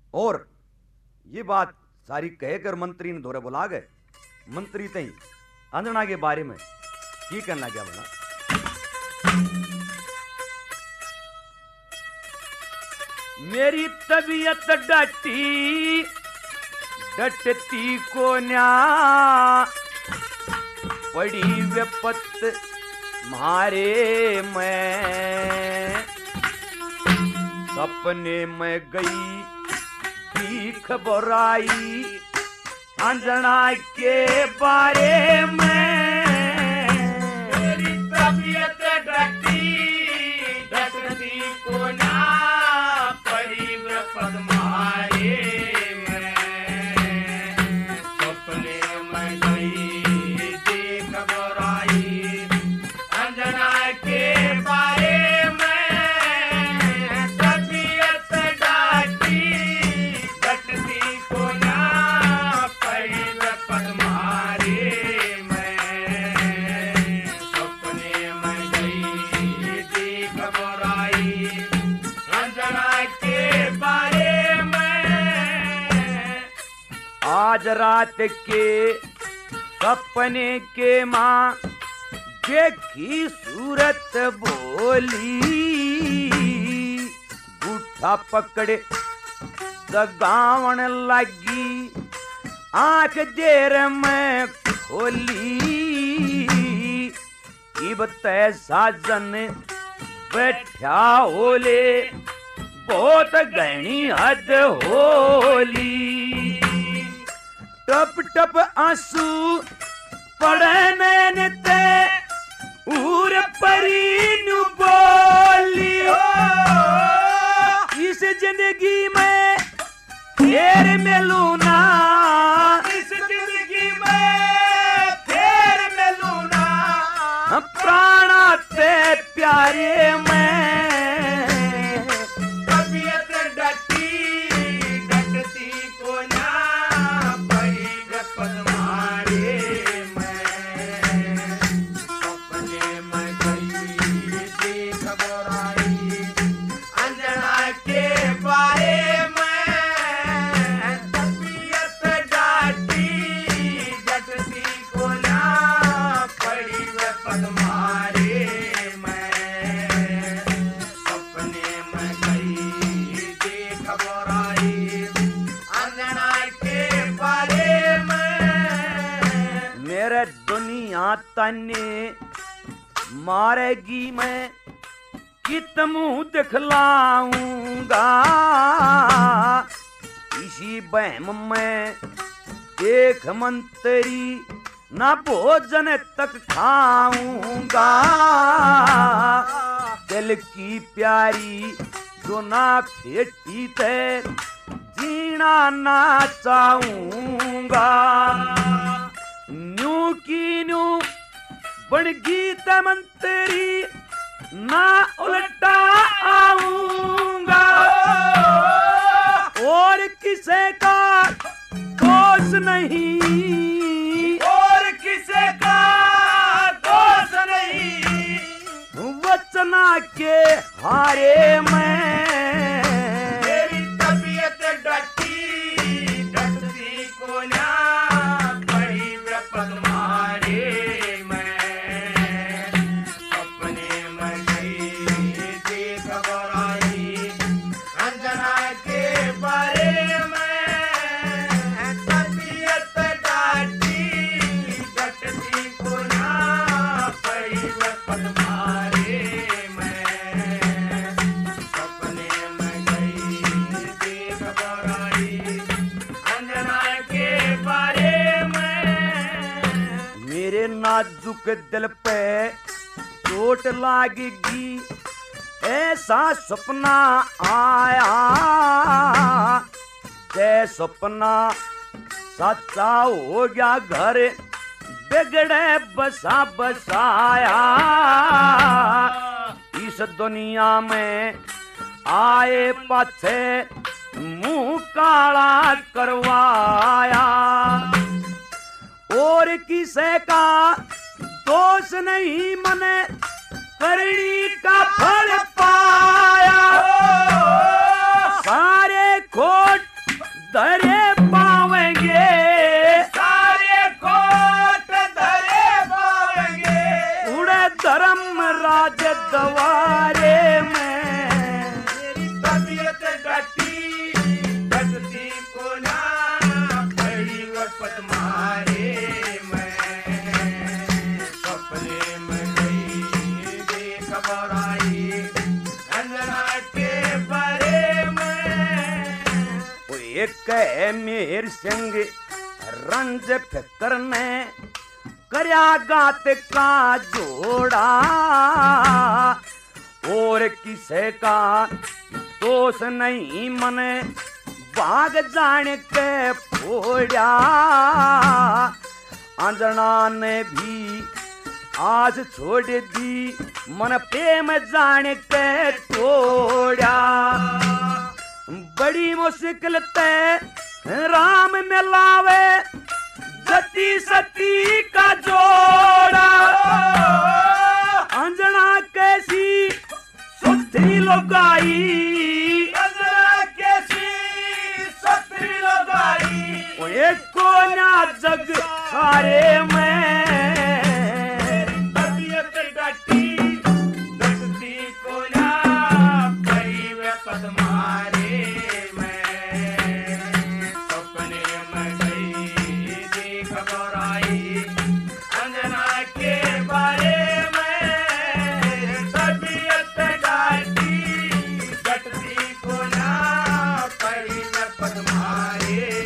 और ये बात सारी कहकर मंत्री ने दौरे बुला गए। मंत्री तई अंजना के बारे में की करना क्या बोला। मेरी तबीयत डटती को न्या पड़ी विपत मारे मैं सपने में गई की खबर आई अंजना के बारे में। मेरी तबीयत डटती को ना पड़ी विपत मारे मैं सपने में गई की खबर आई अंजना के बारे में। आज रात के सपने के माँ देखी सूरत बोली गुठा पकड़े जगावन लगी आंख देर में खोली इब तय साजन बैठा होले बहुत गहनी हद होली। टप टप आंसू पड़े मैंने ते उर परी नु बोली इस जिंदगी में फिर मिलू ना इस जिंदगी में फिर मिलू ना प्राणा ते प्यारे में। तने मारेगी मैं कित मुंह दिखलाऊंगा इसी बहम में एक मंत्री ना भोजन तक खाऊंगा दिल की प्यारी जो ना फेटी थे जीना ना चाहूंगा न्यू की न्यू बन गीत मंत्री ना उल्टा आऊंगा और किसे का दोष नहीं और किसे का दोष नहीं वचना के हारे में। मेरी तबीयत डटती को ना पड़ी विपत मारे मैं सपने में गई थी खबर आई अंजना के बारे में तबीयत डटती को ना पड़ी विपत मारे मैं सपने में गई थी खबर आई अंजना के बारे में। मेरे नाजुक दिल पे चोट लागेगी ऐसा सपना आया ते सपना सच्चा हो गया घर बिगड़े बसा बसाया इस दुनिया में आए पाछे मुंह काला करवाया और किसे का दोष नहीं मने करनी का फल पाया सारे खोट धरे पावेंगे, सारे कोट धरे पावेंगे, उड़े धर्म राज द्वारे में। मेरी तबीयत डटी डटती को ना पड़ी वक्त मारे मैं, सपने में गई देख बराई अंजना के बारे में। एक है मेर संग रंज फिकर ने करया गात का जोड़ा, और किसे का दोष नहीं मने भाग जाने के फोड़ा। अंजना ने भी आज छोड़ दी मन प्रेम जाने के तोड़ा। बड़ी मुश्किल ते राम मिलावे जती सती का जोड़ा। अंजना कैसी सुथरी लुगाई, अंजना कैसी सुथरी लुगाई, एक को ना जग सारे में। तबीयत डटी डटती को ना पड़ी वक्त मारे मैं, सपने में गई देख बराई अंजना के बारे में। तबीयत डटी डटती को ना पड़ी वक्त मारे